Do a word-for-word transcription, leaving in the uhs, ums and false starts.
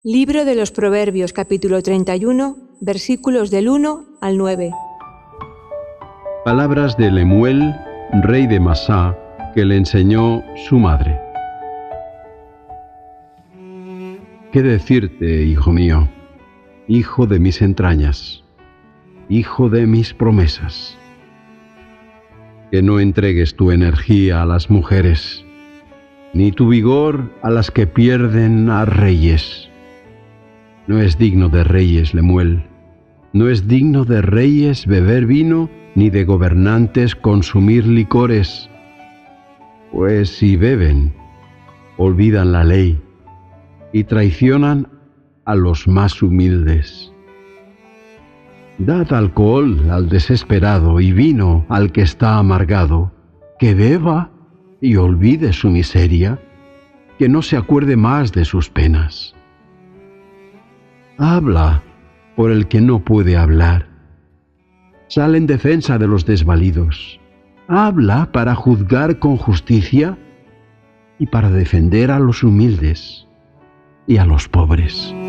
Libro de los Proverbios, capítulo treinta y uno, versículos del uno al nueve. Palabras de Lemuel, rey de Masá, que le enseñó su madre. ¿Qué decirte, hijo mío, hijo de mis entrañas, hijo de mis promesas? Que no entregues tu energía a las mujeres, ni tu vigor a las que pierden a reyes. No es digno de reyes, Lemuel, no es digno de reyes beber vino, ni de gobernantes consumir licores. Pues si beben, olvidan la ley y traicionan a los más humildes. Dad alcohol al desesperado y vino al que está amargado, que beba y olvide su miseria, que no se acuerde más de sus penas. Habla por el que no puede hablar. Sal en defensa de los desvalidos. Habla para juzgar con justicia y para defender a los humildes y a los pobres.